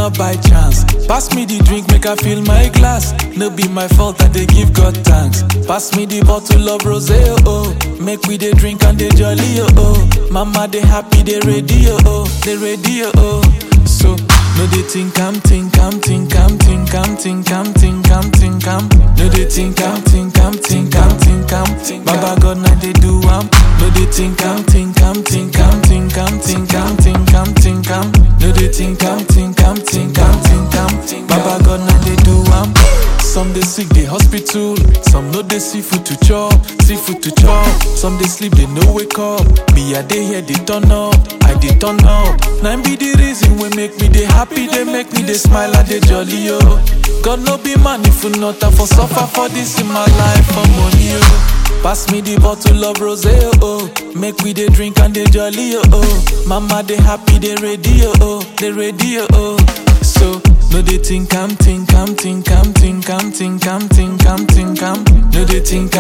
not by chance. Pass me the drink, make I fill my glass. No be my fault, I dey give God thanks. Pass me the bottle of rosé, oh. Make we dey drink and dey jolly, oh. Mama dey happy, dey ready, oh. Dey ready, oh. So no dey think I'm. No dey think I'm. Baba God na dey do am. No dey think I'm. No dey think I'm. Baba God na dey do am. Some dey sick, dey hospital. Some no dey see food to chop. Some dey sleep, they no wake up. Me, I dey here, they turn up. I dey turn up. Now be the reason we make me dey happy. They make me dey smile, I dey jolly, yo. God no be man if you not for suffer for this in my life for money, yo. Pass me the bottle of rosé, oh. Make we dey drink and dey jolly, oh. Mama dey happy, they ready, oh. They ready, oh. So no dey think I'm. No dey think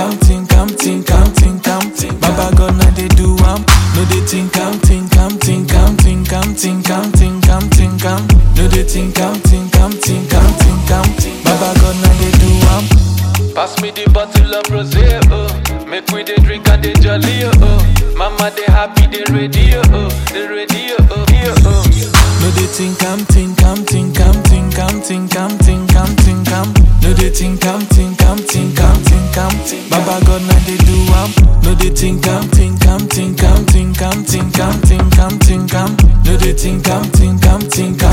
I'm. Baba God na dey do am. No dey think I'm. No dey think I'm. Baba God na dey do am. Pass me the bottle of rosé, oh. Make we dey drink and dey jolly, oh. Mama dey happy, they ready, oh. They ready, oh. No dey think I'm. No dey think I'm. Baba God na dey do am. No dey think I'm. No dey think I'm.